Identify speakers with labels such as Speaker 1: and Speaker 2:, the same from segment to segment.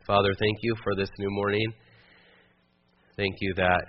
Speaker 1: Father, thank you for this new morning. Thank you that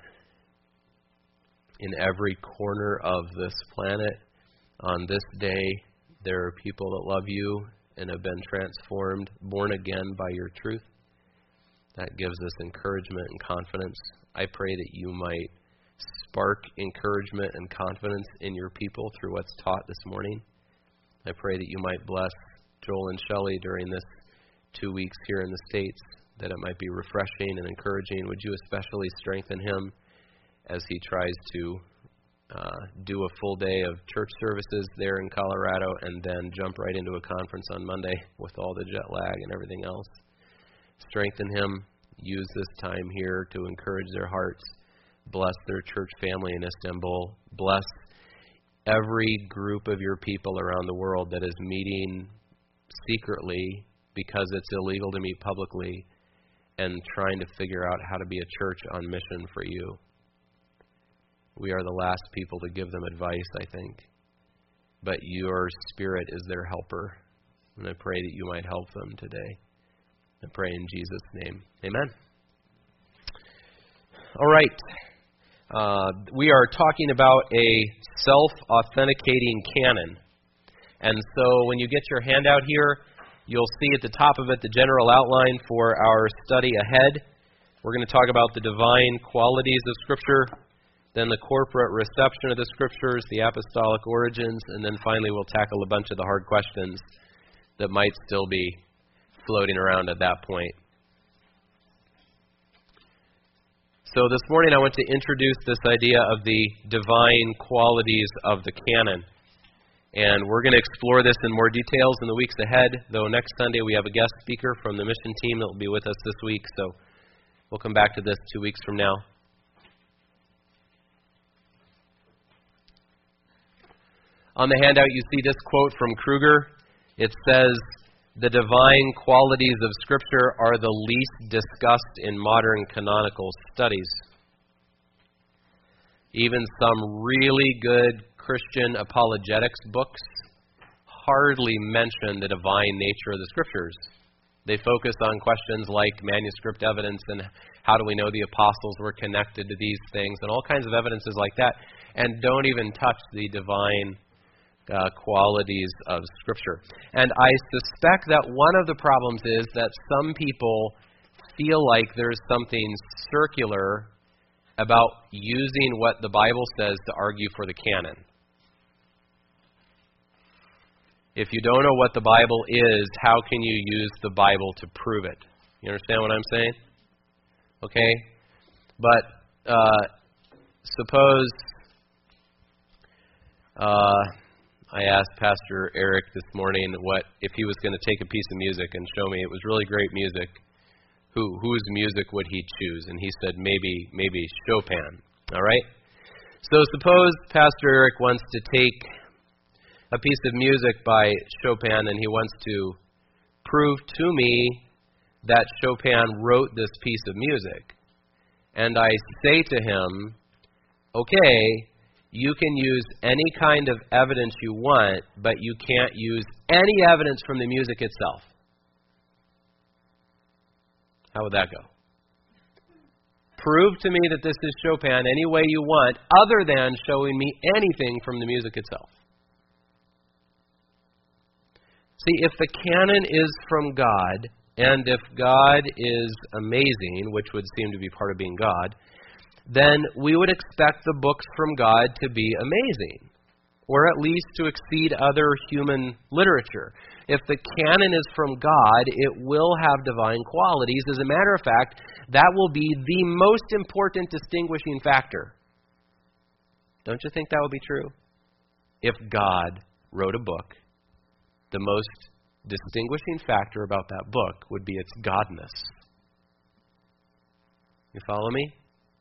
Speaker 1: in every corner of this planet, on this day, there are people that love you and have been transformed, born again by your truth. That gives us encouragement and confidence. I pray that you might spark encouragement and confidence in your people through what's taught this morning. I pray that you might bless Joel and Shelley during this 2 weeks here in the States, that it might be refreshing and encouraging. Would you especially strengthen him as he tries to do a full day of church services there in Colorado and then jump right into a conference on Monday with all the jet lag and everything else. Strengthen him. Use this time here to encourage their hearts. Bless their church family in Istanbul. Bless every group of your people around the world that is meeting secretly because it's illegal to meet publicly and trying to figure out how to be a church on mission for you. We are the last people to give them advice, I think. But your Spirit is their helper. And I pray that you might help them today. I pray in Jesus' name. Amen. All right. We are talking about a self-authenticating canon. And so when you get your handout here, you'll see at the top of it the general outline for our study ahead. We're going to talk about the divine qualities of Scripture, then the corporate reception of the Scriptures, the apostolic origins, and then finally we'll tackle a bunch of the hard questions that might still be floating around at that point. So this morning I want to introduce this idea of the divine qualities of the canon. And we're going to explore this in more details in the weeks ahead, though next Sunday we have a guest speaker from the mission team that will be with us this week, so we'll come back to this 2 weeks from now. On the handout you see this quote from Kruger. It says, "The divine qualities of Scripture are the least discussed in modern canonical studies. Even some really good Christian apologetics books hardly mention the divine nature of the Scriptures. They focus on questions like manuscript evidence and how do we know the apostles were connected to these things and all kinds of evidences like that, and don't even touch the divine qualities of Scripture. And I suspect that one of the problems is that some people feel like there's something circular about using what the Bible says to argue for the canon. If you don't know what the Bible is, how can you use the Bible to prove it? You understand what I'm saying? Okay? But suppose I asked Pastor Eric this morning what if he was going to take a piece of music and show me it was really great music, whose music would he choose? And he said maybe Chopin. All right? So suppose Pastor Eric wants to take a piece of music by Chopin and he wants to prove to me that Chopin wrote this piece of music. And I say to him, okay, you can use any kind of evidence you want, but you can't use any evidence from the music itself. How would that go? Prove to me that this is Chopin any way you want, other than showing me anything from the music itself. See, if the canon is from God, and if God is amazing, which would seem to be part of being God, then we would expect the books from God to be amazing, or at least to exceed other human literature. If the canon is from God, it will have divine qualities. As a matter of fact, that will be the most important distinguishing factor. Don't you think that would be true? If God wrote a book, the most distinguishing factor about that book would be its godness. You follow me?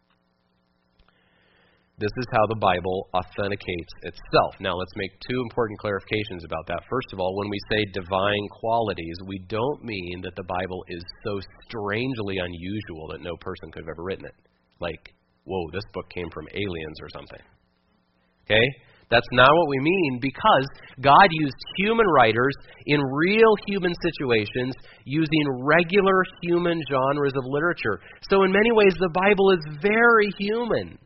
Speaker 1: This is how the Bible authenticates itself. Now, let's make two important clarifications about that. First of all, when we say divine qualities, we don't mean that the Bible is so strangely unusual that no person could have ever written it. Like, whoa, this book came from aliens or something. Okay? That's not what we mean, because God used human writers in real human situations using regular human genres of literature. So in many ways, the Bible is very human.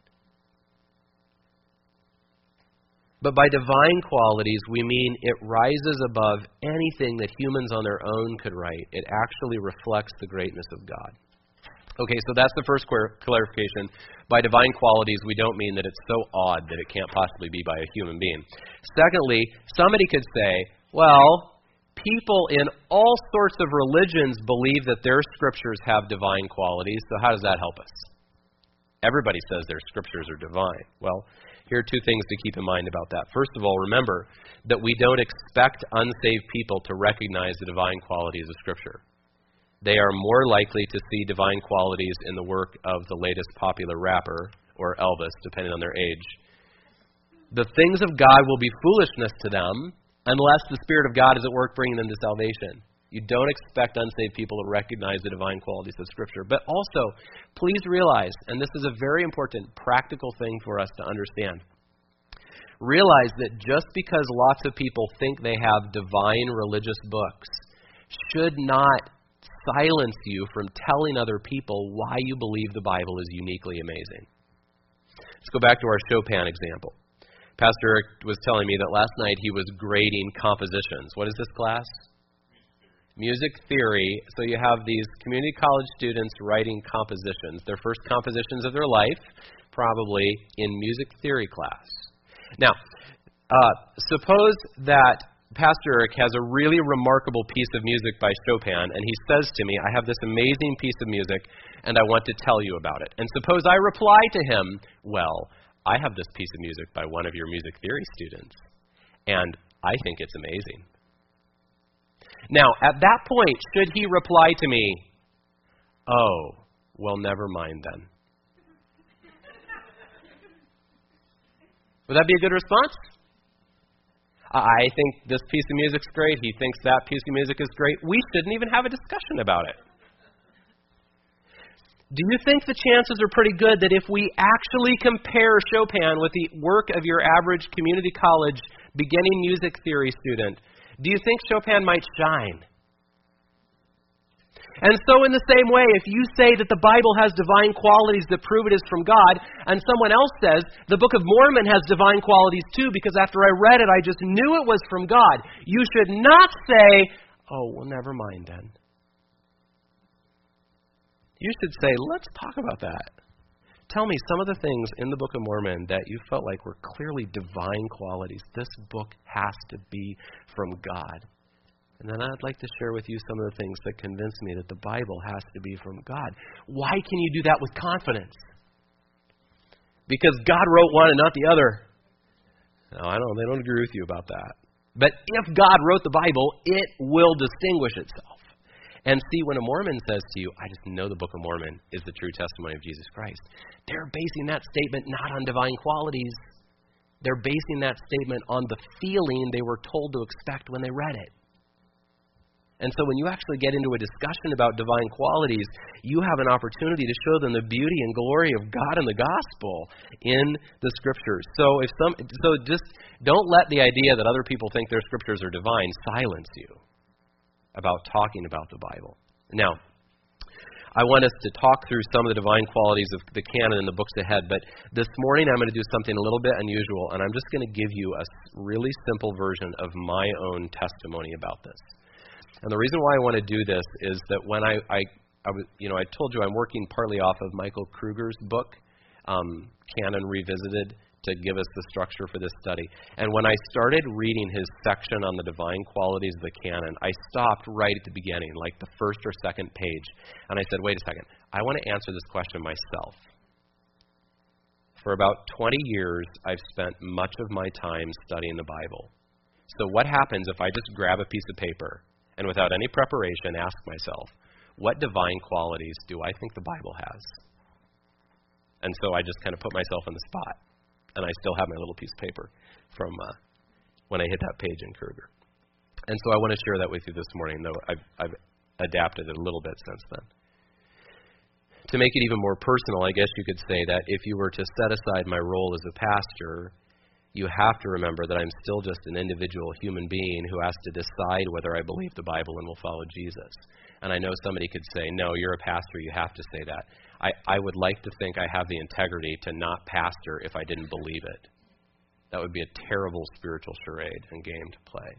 Speaker 1: But by divine qualities, we mean it rises above anything that humans on their own could write. It actually reflects the greatness of God. Okay, so that's the first clarification. By divine qualities, we don't mean that it's so odd that it can't possibly be by a human being. Secondly, somebody could say, well, people in all sorts of religions believe that their scriptures have divine qualities, so how does that help us? Everybody says their scriptures are divine. Well, here are two things to keep in mind about that. First of all, remember that we don't expect unsaved people to recognize the divine qualities of Scripture. They are more likely to see divine qualities in the work of the latest popular rapper, or Elvis, depending on their age. The things of God will be foolishness to them unless the Spirit of God is at work bringing them to salvation. You don't expect unsaved people to recognize the divine qualities of Scripture. But also, please realize, and this is a very important practical thing for us to understand, realize that just because lots of people think they have divine religious books should not silence you from telling other people why you believe the Bible is uniquely amazing. Let's go back to our Chopin example. Pastor Eric was telling me that last night he was grading compositions. What is this class? Music theory. So you have these community college students writing compositions, their first compositions of their life, probably in music theory class. Now, suppose that Pastor Eric has a really remarkable piece of music by Chopin, and he says to me, I have this amazing piece of music, and I want to tell you about it. And suppose I reply to him, well, I have this piece of music by one of your music theory students, and I think it's amazing. Now, at that point, should he reply to me, oh, well, never mind then? Would that be a good response? I think this piece of music's great. He thinks that piece of music is great. We shouldn't even have a discussion about it. Do you think the chances are pretty good that if we actually compare Chopin with the work of your average community college beginning music theory student, do you think Chopin might shine? And so in the same way, if you say that the Bible has divine qualities that prove it is from God, and someone else says the Book of Mormon has divine qualities too because after I read it, I just knew it was from God, you should not say, oh, well, never mind then. You should say, let's talk about that. Tell me some of the things in the Book of Mormon that you felt like were clearly divine qualities. This book has to be from God. And then I'd like to share with you some of the things that convince me that the Bible has to be from God. Why can you do that with confidence? Because God wrote one and not the other. No, they don't agree with you about that. But if God wrote the Bible, it will distinguish itself. And see, when a Mormon says to you, I just know the Book of Mormon is the true testimony of Jesus Christ, they're basing that statement not on divine qualities. They're basing that statement on the feeling they were told to expect when they read it. And so when you actually get into a discussion about divine qualities, you have an opportunity to show them the beauty and glory of God and the gospel in the Scriptures. So just don't let the idea that other people think their Scriptures are divine silence you about talking about the Bible. Now, I want us to talk through some of the divine qualities of the canon in the books ahead, but this morning I'm going to do something a little bit unusual, and I'm just going to give you a really simple version of my own testimony about this. And the reason why I want to do this is that when I told you I'm working partly off of Michael Kruger's book, Canon Revisited, to give us the structure for this study. And when I started reading his section on the divine qualities of the canon, I stopped right at the beginning, like the first or second page. And I said, wait a second, I want to answer this question myself. For about 20 years, I've spent much of my time studying the Bible. So what happens if I just grab a piece of paper and without any preparation ask myself, what divine qualities do I think the Bible has? And so I just kind of put myself on the spot. And I still have my little piece of paper from when I hit that page in Kruger. And so I want to share that with you this morning, though I've adapted it a little bit since then. To make it even more personal, I guess you could say that if you were to set aside my role as a pastor, you have to remember that I'm still just an individual human being who has to decide whether I believe the Bible and will follow Jesus. And I know somebody could say, no, you're a pastor, you have to say that. I would like to think I have the integrity to not pastor if I didn't believe it. That would be a terrible spiritual charade and game to play.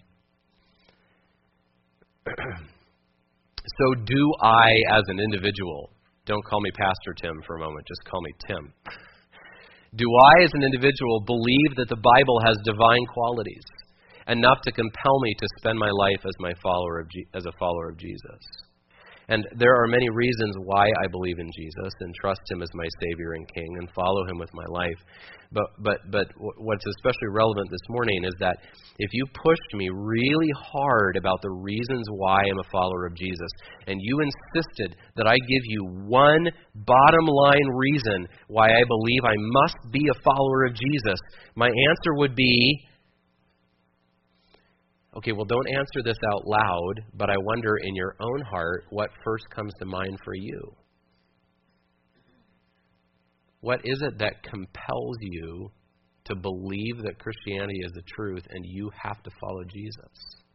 Speaker 1: So do I, as an individual, don't call me Pastor Tim for a moment, just call me Tim. Do I, as an individual, believe that the Bible has divine qualities enough to compel me to spend my life as as a follower of Jesus? And there are many reasons why I believe in Jesus and trust Him as my Savior and King and follow Him with my life. But what's especially relevant this morning is that if you pushed me really hard about the reasons why I'm a follower of Jesus, and you insisted that I give you one bottom line reason why I believe I must be a follower of Jesus, my answer would be, okay, well, don't answer this out loud, but I wonder in your own heart what first comes to mind for you. What is it that compels you to believe that Christianity is the truth and you have to follow Jesus?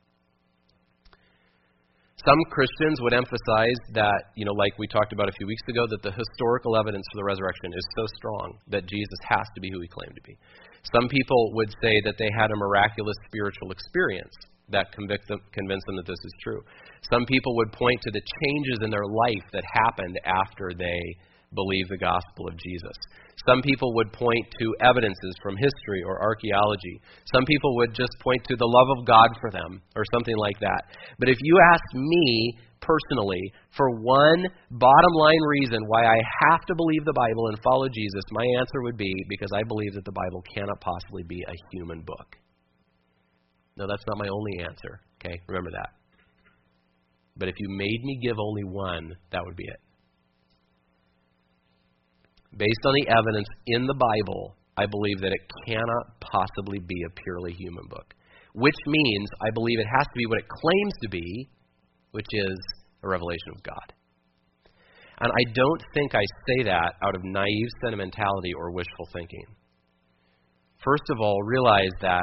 Speaker 1: Some Christians would emphasize that, like we talked about a few weeks ago, that the historical evidence for the resurrection is so strong that Jesus has to be who He claimed to be. Some people would say that they had a miraculous spiritual experience that convinced them that this is true. Some people would point to the changes in their life that happened after they believed the gospel of Jesus. Some people would point to evidences from history or archaeology. Some people would just point to the love of God for them or something like that. But if you ask me personally for one bottom line reason why I have to believe the Bible and follow Jesus, my answer would be because I believe that the Bible cannot possibly be a human book. No, that's not my only answer, okay? Remember that. But if you made me give only one, that would be it. Based on the evidence in the Bible, I believe that it cannot possibly be a purely human book, which means I believe it has to be what it claims to be, which is a revelation of God. And I don't think I say that out of naive sentimentality or wishful thinking. First of all, realize that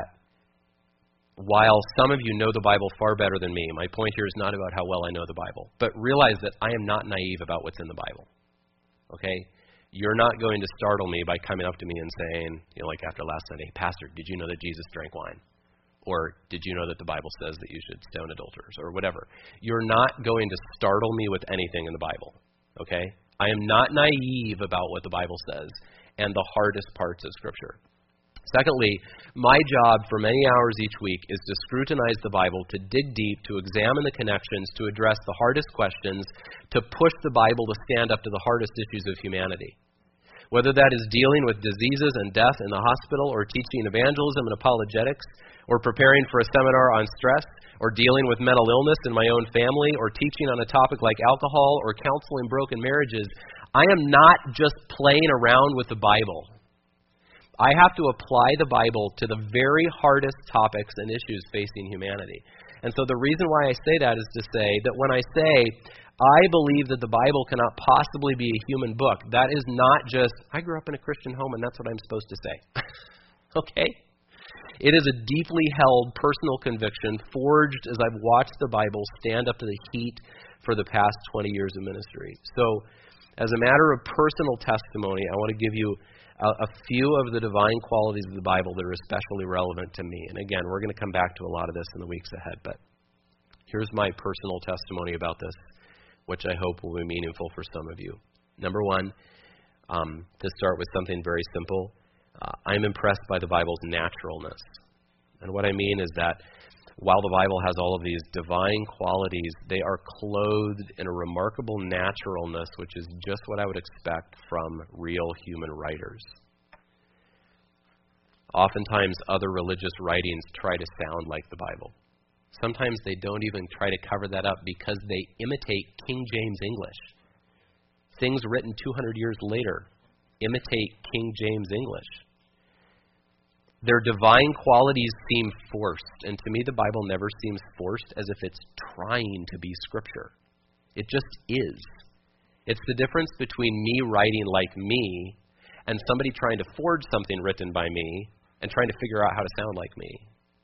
Speaker 1: while some of you know the Bible far better than me, my point here is not about how well I know the Bible, but realize that I am not naive about what's in the Bible. Okay? You're not going to startle me by coming up to me and saying, like after last Sunday, Pastor, did you know that Jesus drank wine? Or did you know that the Bible says that you should stone adulterers? Or whatever. You're not going to startle me with anything in the Bible. Okay? I am not naive about what the Bible says and the hardest parts of Scripture. Secondly, my job for many hours each week is to scrutinize the Bible, to dig deep, to examine the connections, to address the hardest questions, to push the Bible to stand up to the hardest issues of humanity. Whether that is dealing with diseases and death in the hospital, or teaching evangelism and apologetics, or preparing for a seminar on stress, or dealing with mental illness in my own family, or teaching on a topic like alcohol, or counseling broken marriages, I am not just playing around with the Bible. I have to apply the Bible to the very hardest topics and issues facing humanity. And so the reason why I say that is to say that when I say I believe that the Bible cannot possibly be a human book, that is not just, I grew up in a Christian home and that's what I'm supposed to say. Okay? It is a deeply held personal conviction forged as I've watched the Bible stand up to the heat for the past 20 years of ministry. So as a matter of personal testimony, I want to give you a few of the divine qualities of the Bible that are especially relevant to me. And again, we're going to come back to a lot of this in the weeks ahead, but here's my personal testimony about this, which I hope will be meaningful for some of you. Number one, to start with something very simple, I'm impressed by the Bible's naturalness. And what I mean is that while the Bible has all of these divine qualities, they are clothed in a remarkable naturalness, which is just what I would expect from real human writers. Oftentimes, other religious writings try to sound like the Bible. Sometimes they don't even try to cover that up because they imitate King James English. Things written 200 years later imitate King James English. Their divine qualities seem forced, and to me the Bible never seems forced as if it's trying to be Scripture. It just is. It's the difference between me writing like me and somebody trying to forge something written by me and trying to figure out how to sound like me.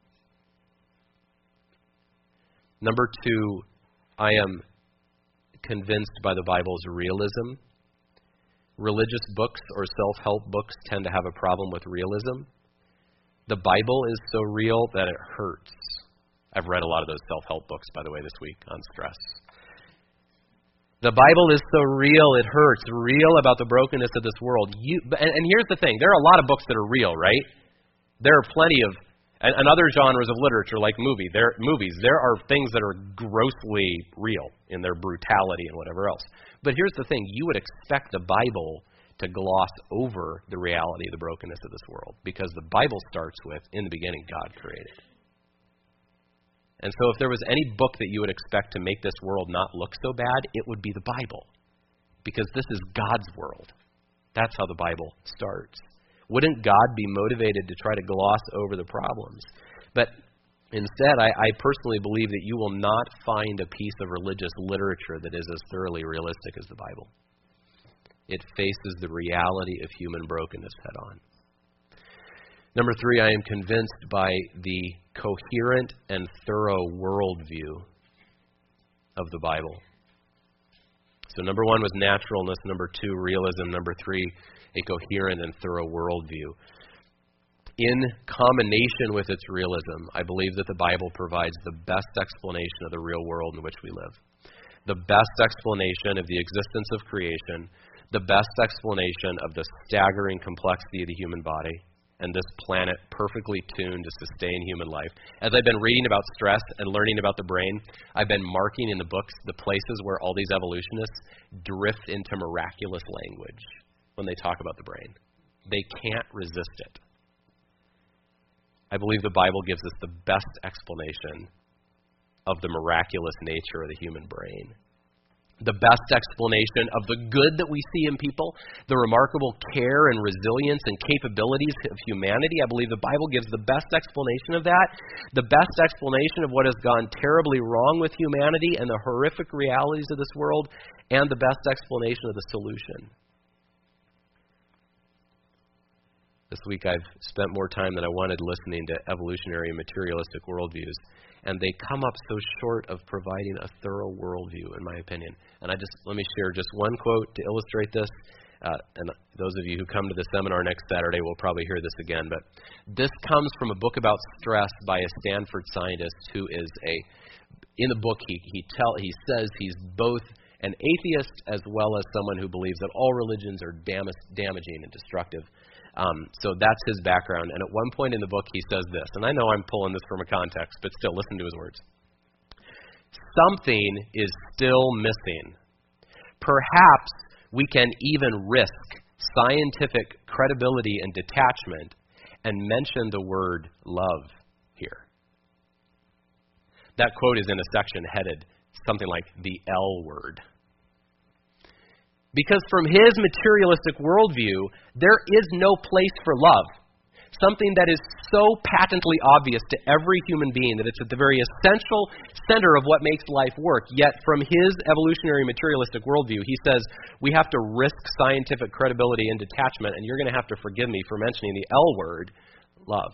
Speaker 1: Number 2, I am convinced by the Bible's realism. Religious books or self-help books tend to have a problem with realism. The Bible is so real that it hurts. I've read a lot of those self-help books, by the way, this week on stress. The Bible is so real, it hurts. Real about the brokenness of this world. And here's the thing. There are a lot of books that are real, right? There are plenty of, and other genres of literature like movies, there are things that are grossly real in their brutality and whatever else. But here's the thing. You would expect the Bible to gloss over the reality of the brokenness of this world, because the Bible starts with, in the beginning, God created. And so if there was any book that you would expect to make this world not look so bad, it would be the Bible, because this is God's world. That's how the Bible starts. Wouldn't God be motivated to try to gloss over the problems? But instead, I personally believe that you will not find a piece of religious literature that is as thoroughly realistic as the Bible. It faces the reality of human brokenness head on. Number 3, I am convinced by the coherent and thorough worldview of the Bible. So number 1 was naturalness. Number 2, realism. Number 3, a coherent and thorough worldview. In combination with its realism, I believe that the Bible provides the best explanation of the real world in which we live. The best explanation of the existence of creation. The best explanation of the staggering complexity of the human body and this planet perfectly tuned to sustain human life. As I've been reading about stress and learning about the brain, I've been marking in the books the places where all these evolutionists drift into miraculous language when they talk about the brain. They can't resist it. I believe the Bible gives us the best explanation of the miraculous nature of the human brain. The best explanation of the good that we see in people, the remarkable care and resilience and capabilities of humanity. I believe the Bible gives the best explanation of that, the best explanation of what has gone terribly wrong with humanity and the horrific realities of this world, and the best explanation of the solution. This week I've spent more time than I wanted listening to evolutionary and materialistic worldviews, and they come up so short of providing a thorough worldview, in my opinion. And let me share just one quote to illustrate this. And those of you who come to the seminar next Saturday will probably hear this again. But this comes from a book about stress by a Stanford scientist who is in the book he says he's both an atheist as well as someone who believes that all religions are damaging and destructive. So that's his background. And at one point in the book, he says this, and I know I'm pulling this from a context, but still, listen to his words. Something is still missing. Perhaps we can even risk scientific credibility and detachment and mention the word love here. That quote is in a section headed something like the L word. Because from his materialistic worldview, there is no place for love. Something that is so patently obvious to every human being that it's at the very essential center of what makes life work. Yet from his evolutionary materialistic worldview, he says we have to risk scientific credibility and detachment, and you're going to have to forgive me for mentioning the L word, love.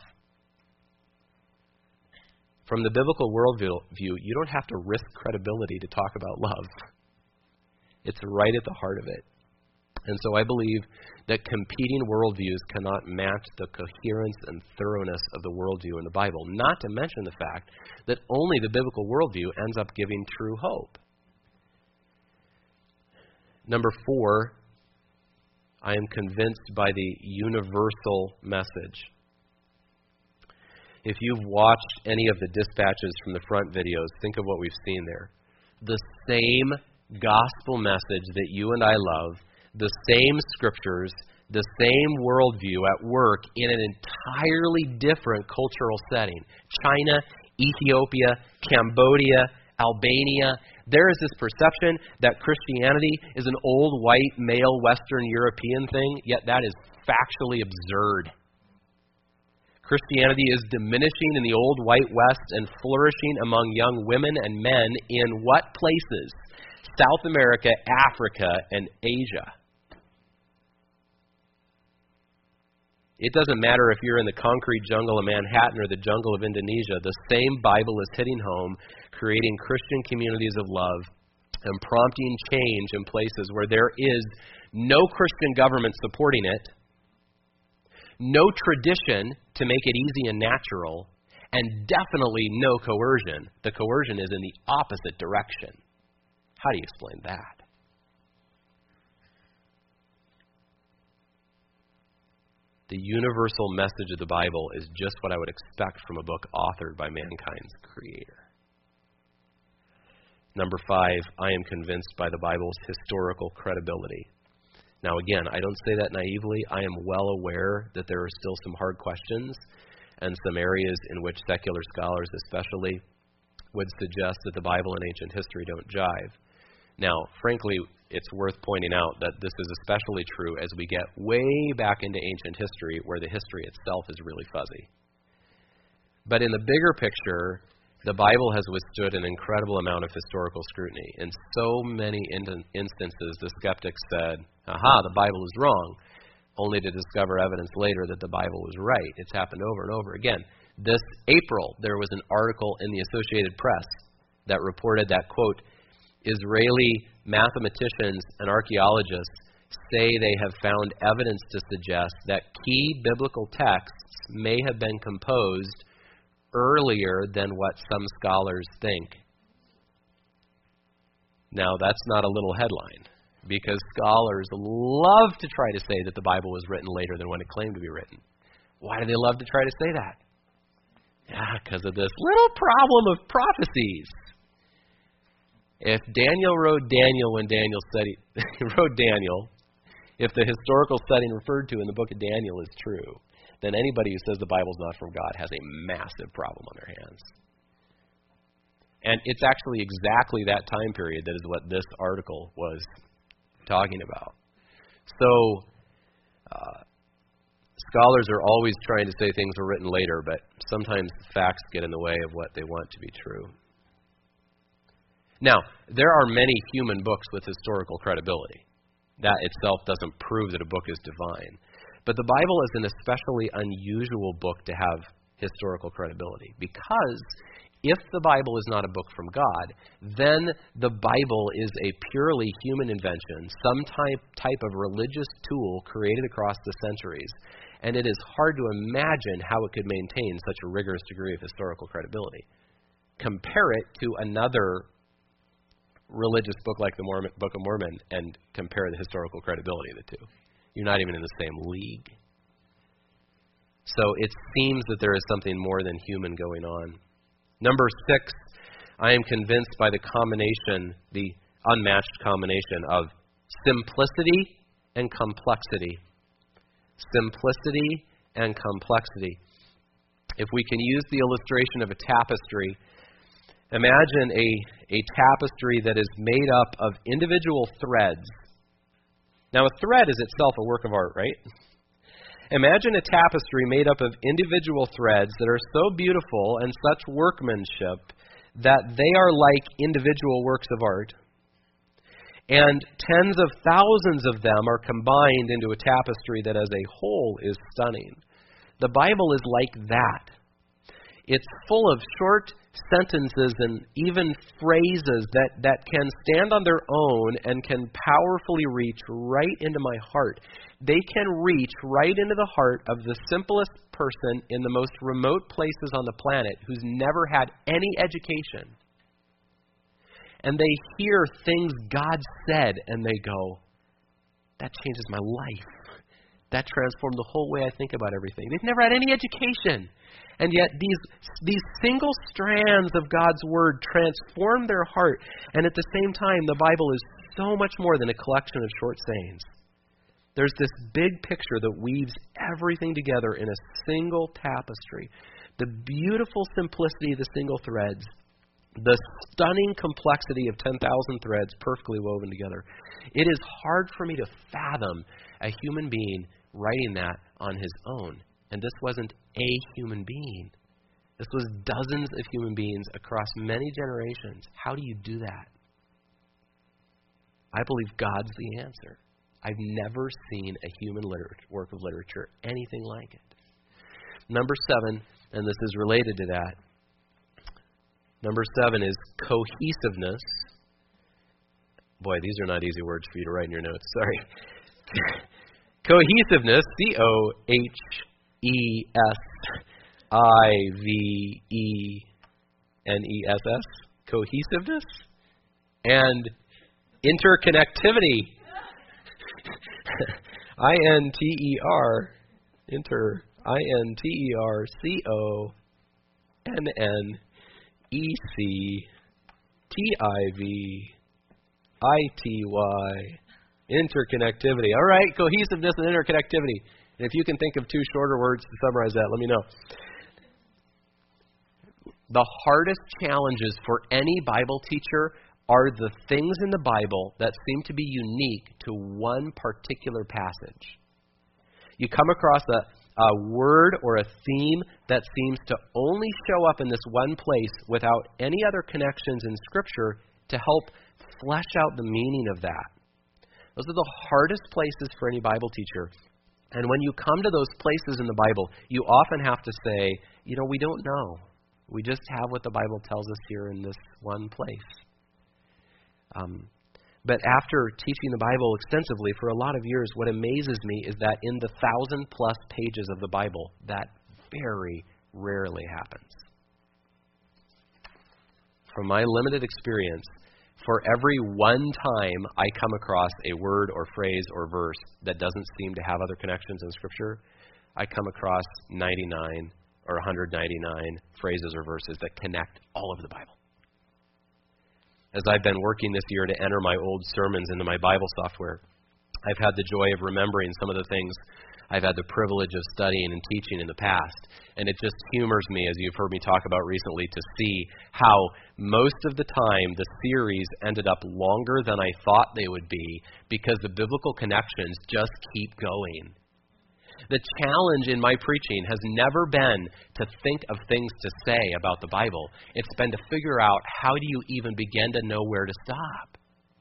Speaker 1: From the biblical worldview, you don't have to risk credibility to talk about love. It's right at the heart of it. And so I believe that competing worldviews cannot match the coherence and thoroughness of the worldview in the Bible, not to mention the fact that only the biblical worldview ends up giving true hope. Number 4, I am convinced by the universal message. If you've watched any of the dispatches from the front videos, think of what we've seen there. The same gospel message that you and I love, the same scriptures, the same worldview at work in an entirely different cultural setting. China, Ethiopia, Cambodia, Albania. There is this perception that Christianity is an old, white, male, Western European thing, yet that is factually absurd. Christianity is diminishing in the old white West and flourishing among young women and men in what places? South America, Africa, and Asia. It doesn't matter if you're in the concrete jungle of Manhattan or the jungle of Indonesia. The same Bible is hitting home, creating Christian communities of love and prompting change in places where there is no Christian government supporting it, no tradition to make it easy and natural, and definitely no coercion. The coercion is in the opposite direction. How do you explain that? The universal message of the Bible is just what I would expect from a book authored by mankind's creator. Number 5, I am convinced by the Bible's historical credibility. Now again, I don't say that naively. I am well aware that there are still some hard questions and some areas in which secular scholars especially would suggest that the Bible and ancient history don't jive. Now, frankly, it's worth pointing out that this is especially true as we get way back into ancient history where the history itself is really fuzzy. But in the bigger picture, the Bible has withstood an incredible amount of historical scrutiny. In so many instances, the skeptics said, aha, the Bible is wrong, only to discover evidence later that the Bible was right. It's happened over and over again. This April, there was an article in the Associated Press that reported that, quote, Israeli mathematicians and archaeologists say they have found evidence to suggest that key biblical texts may have been composed earlier than what some scholars think. Now, that's not a little headline, because scholars love to try to say that the Bible was written later than when it claimed to be written. Why do they love to try to say that? Yeah, because of this little problem of prophecies. If Daniel wrote Daniel when Daniel wrote Daniel, if the historical setting referred to in the book of Daniel is true, then anybody who says the Bible's not from God has a massive problem on their hands. And it's actually exactly that time period that is what this article was talking about. So, scholars are always trying to say things were written later, but sometimes facts get in the way of what they want to be true. Now, there are many human books with historical credibility. That itself doesn't prove that a book is divine. But the Bible is an especially unusual book to have historical credibility, because if the Bible is not a book from God, then the Bible is a purely human invention, some type of religious tool created across the centuries, and it is hard to imagine how it could maintain such a rigorous degree of historical credibility. Compare it to another religious book like the Book of Mormon and compare the historical credibility of the two. You're not even in the same league. So it seems that there is something more than human going on. Number 6, I am convinced by the combination, the unmatched combination of simplicity and complexity. Simplicity and complexity. If we can use the illustration of a tapestry, imagine a tapestry that is made up of individual threads. Now, a thread is itself a work of art, right? Imagine a tapestry made up of individual threads that are so beautiful and such workmanship that they are like individual works of art. And tens of thousands of them are combined into a tapestry that as a whole is stunning. The Bible is like that. It's full of short sentences and even phrases that can stand on their own and can powerfully reach right into my heart. They can reach right into the heart of the simplest person in the most remote places on the planet who's never had any education. And they hear things God said and they go, that changes my life. That transformed the whole way I think about everything. They've never had any education. And yet these single strands of God's Word transform their heart. And at the same time, the Bible is so much more than a collection of short sayings. There's this big picture that weaves everything together in a single tapestry. The beautiful simplicity of the single threads, the stunning complexity of 10,000 threads perfectly woven together. It is hard for me to fathom a human being writing that on his own. And this wasn't a human being. This was dozens of human beings across many generations. How do you do that? I believe God's the answer. I've never seen a human work of literature anything like it. Number 7, and this is related to that. Number 7 is cohesiveness. Boy, these are not easy words for you to write in your notes. Sorry. Cohesiveness, C-O-H-E-S-I-V-E-N-E-S-S, cohesiveness, and interconnectivity, I-N-T-E-R, I-N-T-E-R-C-O-N-N-E-C-T-I-V-I-T-Y, interconnectivity. All right, cohesiveness and interconnectivity. And if you can think of 2 shorter words to summarize that, let me know. The hardest challenges for any Bible teacher are the things in the Bible that seem to be unique to one particular passage. You come across a word or a theme that seems to only show up in this one place without any other connections in Scripture to help flesh out the meaning of that. Those are the hardest places for any Bible teacher. And when you come to those places in the Bible, you often have to say, we don't know. We just have what the Bible tells us here in this one place. But after teaching the Bible extensively for a lot of years, what amazes me is that in the 1,000+ pages of the Bible, that very rarely happens. From my limited experience, for every one time I come across a word or phrase or verse that doesn't seem to have other connections in Scripture, I come across 99 or 199 phrases or verses that connect all over the Bible. As I've been working this year to enter my old sermons into my Bible software, I've had the joy of remembering some of the things I've had the privilege of studying and teaching in the past. And it just humors me, as you've heard me talk about recently, to see how most of the time the series ended up longer than I thought they would be because the biblical connections just keep going. The challenge in my preaching has never been to think of things to say about the Bible. It's been to figure out, how do you even begin to know where to stop?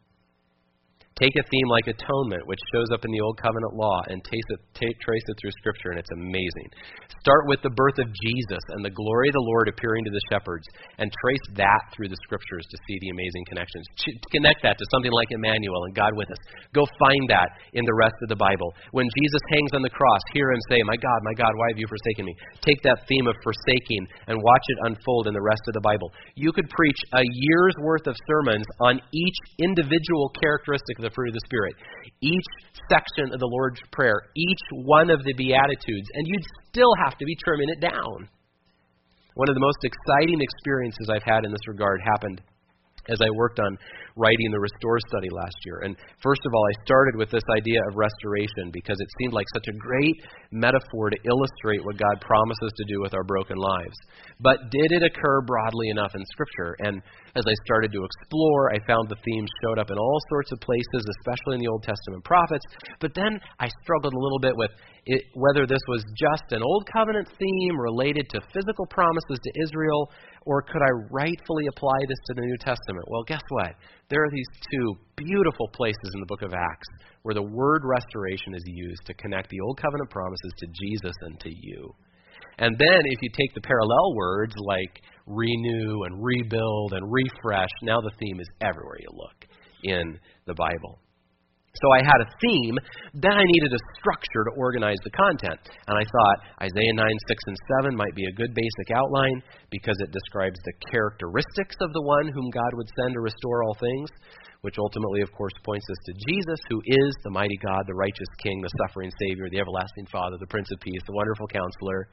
Speaker 1: Take a theme like atonement, which shows up in the Old Covenant law, and trace it through Scripture, and it's amazing. Start with the birth of Jesus and the glory of the Lord appearing to the shepherds, and trace that through the Scriptures to see the amazing connections. Connect that to something like Emmanuel and God with us. Go find that in the rest of the Bible. When Jesus hangs on the cross, hear him say, my God, why have you forsaken me? Take that theme of forsaking and watch it unfold in the rest of the Bible. You could preach a year's worth of sermons on each individual characteristic of the fruit of the Spirit, each section of the Lord's Prayer, each one of the Beatitudes, and you'd still have to be trimming it down. One of the most exciting experiences I've had in this regard happened as I worked on writing the Restore study last year. And first of all, I started with this idea of restoration because it seemed like such a great metaphor to illustrate what God promises to do with our broken lives. But did it occur broadly enough in Scripture? And as I started to explore, I found the themes showed up in all sorts of places, especially in the Old Testament prophets. But then I struggled a little bit with whether this was just an Old Covenant theme related to physical promises to Israel, or could I rightfully apply this to the New Testament? Well, guess what? There are these 2 beautiful places in the book of Acts where the word restoration is used to connect the Old Covenant promises to Jesus and to you. And then if you take the parallel words like renew and rebuild and refresh, now the theme is everywhere you look in the Bible. So I had a theme, then I needed a structure to organize the content. And I thought Isaiah 9, 6, and 7 might be a good basic outline because it describes the characteristics of the one whom God would send to restore all things, which ultimately, of course, points us to Jesus, who is the mighty God, the righteous King, the suffering Savior, the everlasting Father, the Prince of Peace, the wonderful Counselor.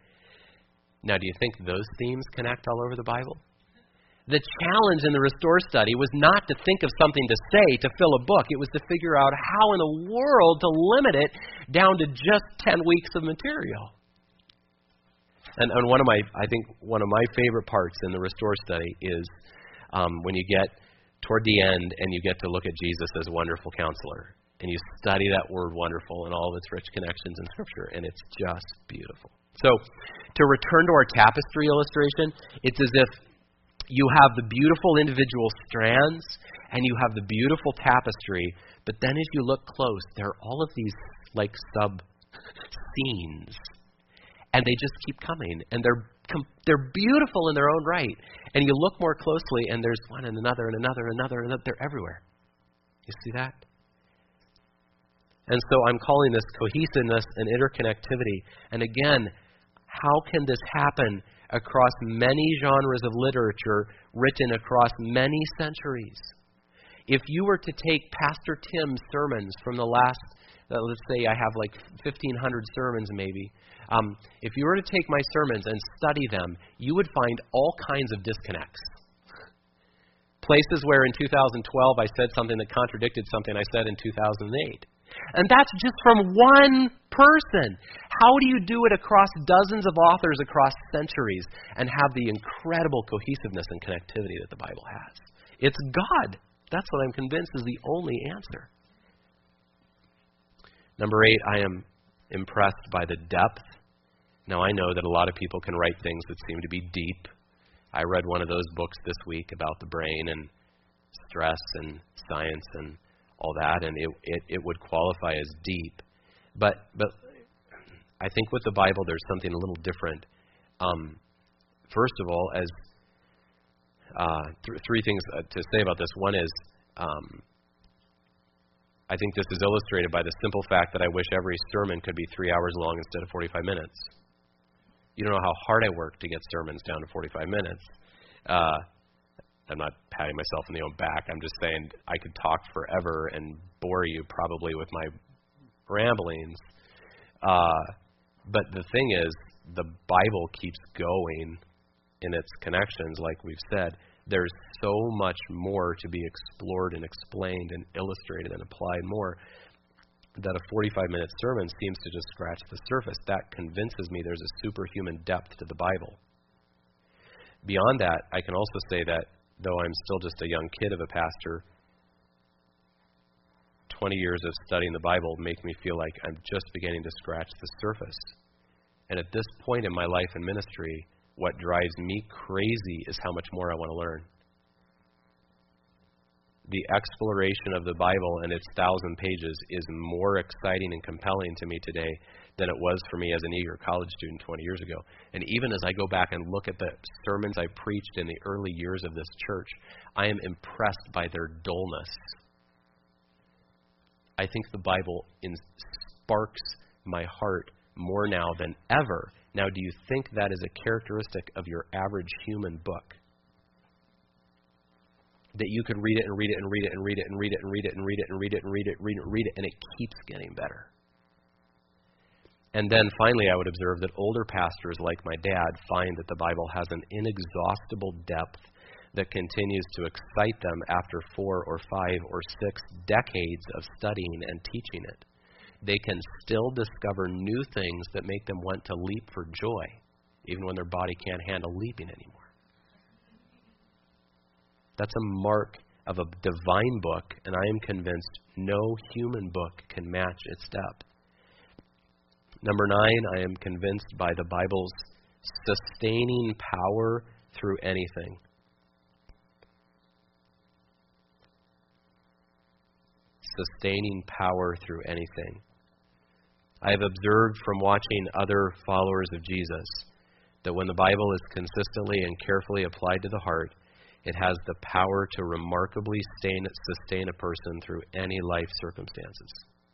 Speaker 1: Now, do you think those themes connect all over the Bible? The challenge in the Restore study was not to think of something to say to fill a book. It was to figure out how in the world to limit it down to just 10 weeks of material. And one of my favorite parts in the Restore study is when you get toward the end and you get to look at Jesus as Wonderful Counselor. And you study that word wonderful and all of its rich connections in Scripture. And it's just beautiful. So to return to our tapestry illustration, it's as if You have the beautiful individual strands, and you have the beautiful tapestry, but then as you look close, there are all of these like sub-scenes, and they just keep coming, and they're beautiful in their own right. And you look more closely, and there's one and another and another and another, and they're everywhere. You see that? And so I'm calling this cohesiveness and interconnectivity. And again, how can this happen across many genres of literature written across many centuries? If you were to take Pastor Tim's sermons from the last, let's say I have like 1,500 sermons maybe. If you were to take my sermons and study them, you would find all kinds of disconnects. Places where in 2012 I said something that contradicted something I said in 2008. And that's just from one person. How do you do it across dozens of authors across centuries and have the incredible cohesiveness and connectivity that the Bible has? It's God. That's what I'm convinced is the only answer. Number 8, I am impressed by the depth. Now, I know that a lot of people can write things that seem to be deep. I read one of those books this week about the brain and stress and science and all that, and it would qualify as deep. But I think with the Bible, there's something a little different. First of all, as three things to say about this. One is, I think this is illustrated by the simple fact that I wish every sermon could be 3 hours long instead of 45 minutes. You don't know how hard I work to get sermons down to 45 minutes. I'm not patting myself on the own back. I'm just saying I could talk forever and bore you probably with my ramblings. But the thing is, the Bible keeps going in its connections, like we've said. There's so much more to be explored and explained and illustrated and applied more that a 45-minute sermon seems to just scratch the surface. That convinces me there's a superhuman depth to the Bible. Beyond that, I can also say that though I'm still just a young kid of a pastor, 20 years of studying the Bible make me feel like I'm just beginning to scratch the surface. And at this point in my life and ministry, what drives me crazy is how much more I want to learn. The exploration of the Bible and its 1,000 pages is more exciting and compelling to me today than it was for me as an eager college student 20 years ago. And even as I go back and look at the sermons I preached in the early years of this church, I am impressed by their dullness. I think the Bible sparks my heart more now than ever. Now, do you think that is a characteristic of your average human book? That you could read it and read it and read it and read it and read it and read it and read it and read it and read it and read it and read it, and it keeps getting better. And then finally, I would observe that older pastors like my dad find that the Bible has an inexhaustible depth that continues to excite them after 4 or 5 or 6 decades of studying and teaching it. They can still discover new things that make them want to leap for joy, even when their body can't handle leaping anymore. That's a mark of a divine book, and I am convinced no human book can match its depth. Number 9, I am convinced by the Bible's sustaining power through anything. Sustaining power through anything. I have observed from watching other followers of Jesus that when the Bible is consistently and carefully applied to the heart, it has the power to remarkably sustain a person through any life circumstances.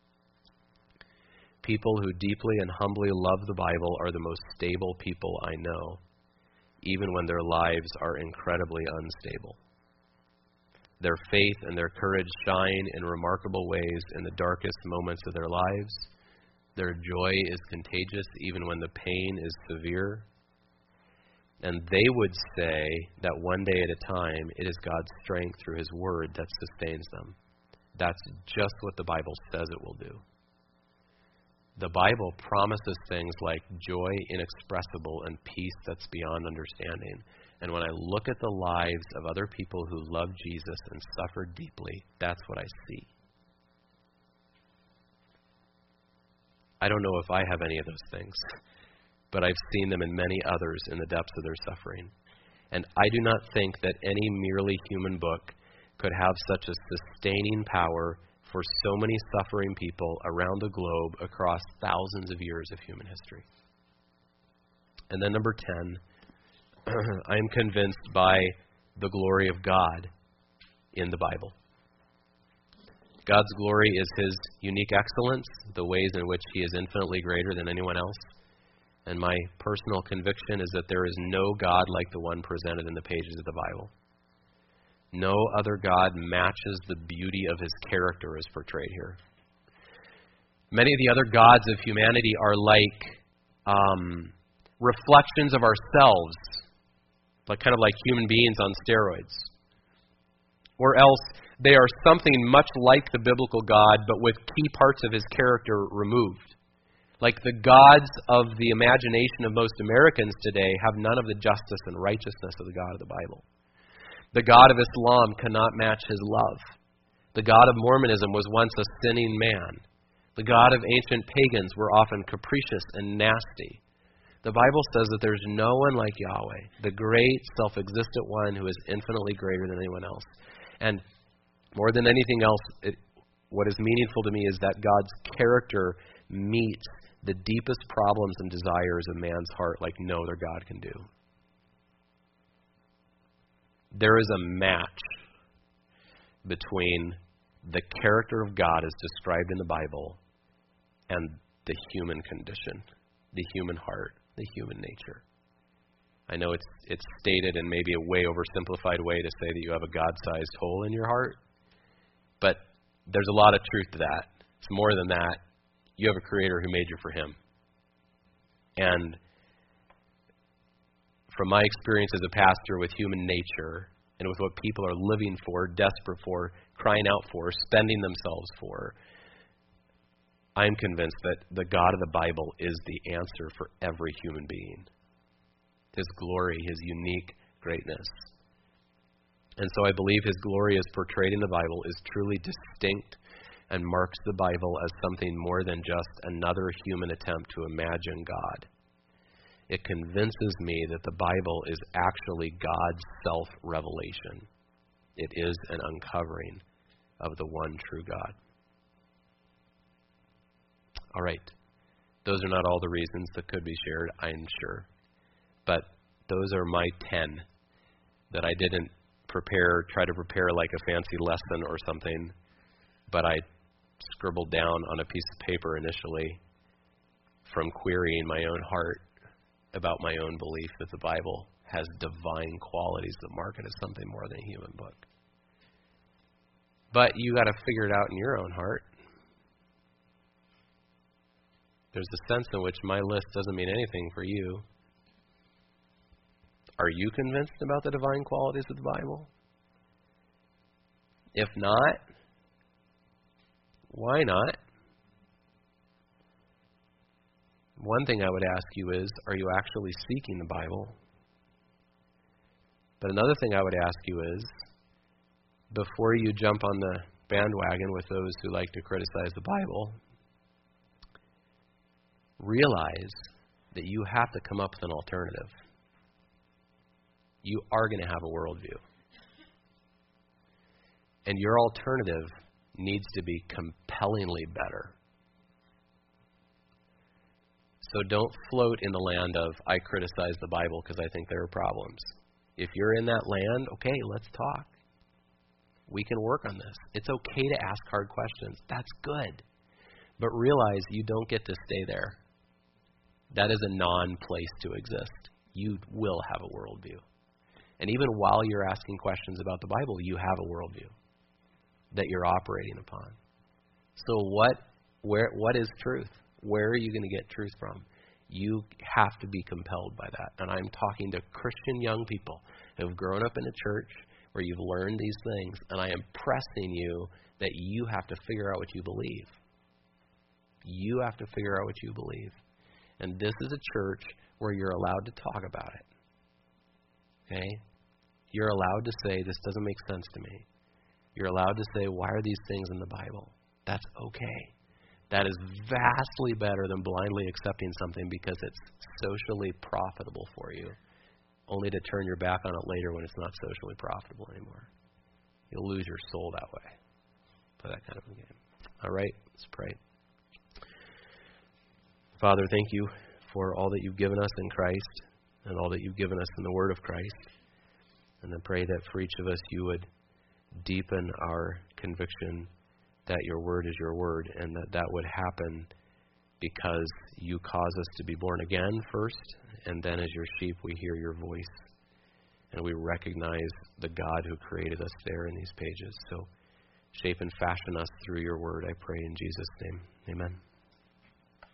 Speaker 1: People who deeply and humbly love the Bible are the most stable people I know, even when their lives are incredibly unstable. Their faith and their courage shine in remarkable ways in the darkest moments of their lives. Their joy is contagious even when the pain is severe. And they would say that one day at a time, it is God's strength through His Word that sustains them. That's just what the Bible says it will do. The Bible promises things like joy inexpressible and peace that's beyond understanding. And when I look at the lives of other people who love Jesus and suffer deeply, that's what I see. I don't know if I have any of those things, but I've seen them in many others in the depths of their suffering. And I do not think that any merely human book could have such a sustaining power for so many suffering people around the globe across thousands of years of human history. And then number 10, I am convinced by the glory of God in the Bible. God's glory is His unique excellence, the ways in which He is infinitely greater than anyone else. And my personal conviction is that there is no God like the one presented in the pages of the Bible. No other God matches the beauty of His character as portrayed here. Many of the other gods of humanity are like reflections of ourselves, kind of like human beings on steroids. Or else they are something much like the biblical God, but with key parts of His character removed. Like the gods of the imagination of most Americans today have none of the justice and righteousness of the God of the Bible. The God of Islam cannot match His love. The God of Mormonism was once a sinning man. The God of ancient pagans were often capricious and nasty. The Bible says that there's no one like Yahweh, the great self-existent one who is infinitely greater than anyone else. And more than anything else, what is meaningful to me is that God's character meets the deepest problems and desires of man's heart like no other God can do. There is a match between the character of God as described in the Bible and the human condition, the human heart, the human nature. I know it's stated in maybe a way oversimplified way to say that you have a God-sized hole in your heart, but there's a lot of truth to that. It's more than that. You have a Creator who made you for Him. And from my experience as a pastor with human nature and with what people are living for, desperate for, crying out for, spending themselves for, I'm convinced that the God of the Bible is the answer for every human being. His glory, His unique greatness. And so I believe His glory as portrayed in the Bible is truly distinct and marks the Bible as something more than just another human attempt to imagine God. It convinces me that the Bible is actually God's self-revelation. It is an uncovering of the one true God. All right. Those are not all the reasons that could be shared, I'm sure. But those are my 10 that I didn't try to prepare like a fancy lesson or something, but I scribbled down on a piece of paper initially from querying my own heart about my own belief that the Bible has divine qualities that mark it as something more than a human book. But you got to figure it out in your own heart. There's a sense in which my list doesn't mean anything for you. Are you convinced about the divine qualities of the Bible? If not, why not? One thing I would ask you is, are you actually seeking the Bible? But another thing I would ask you is, before you jump on the bandwagon with those who like to criticize the Bible, realize that you have to come up with an alternative. You are going to have a worldview. And your alternative needs to be compellingly better. So don't float in the land of, I criticize the Bible because I think there are problems. If you're in that land, okay, let's talk. We can work on this. It's okay to ask hard questions. That's good. But realize you don't get to stay there. That is a non-place to exist. You will have a worldview. And even while you're asking questions about the Bible, you have a worldview that you're operating upon. So what is truth? Where are you going to get truth from? You have to be compelled by that. And I'm talking to Christian young people who have grown up in a church where you've learned these things, and I am pressing you that you have to figure out what you believe. You have to figure out what you believe. And this is a church where you're allowed to talk about it. Okay? You're allowed to say, this doesn't make sense to me. You're allowed to say, why are these things in the Bible? That's okay. That is vastly better than blindly accepting something because it's socially profitable for you. only to turn your back on it later when it's not socially profitable anymore. You'll lose your soul that way. Play that kind of a game. All right, let's pray. Father, thank you for all that you've given us in Christ and all that you've given us in the Word of Christ. And then pray that for each of us you would deepen our conviction that your Word is your Word, and that would happen because you cause us to be born again first, and then as your sheep we hear your voice and we recognize the God who created us there in these pages. So shape and fashion us through your Word, I pray in Jesus' name. Amen.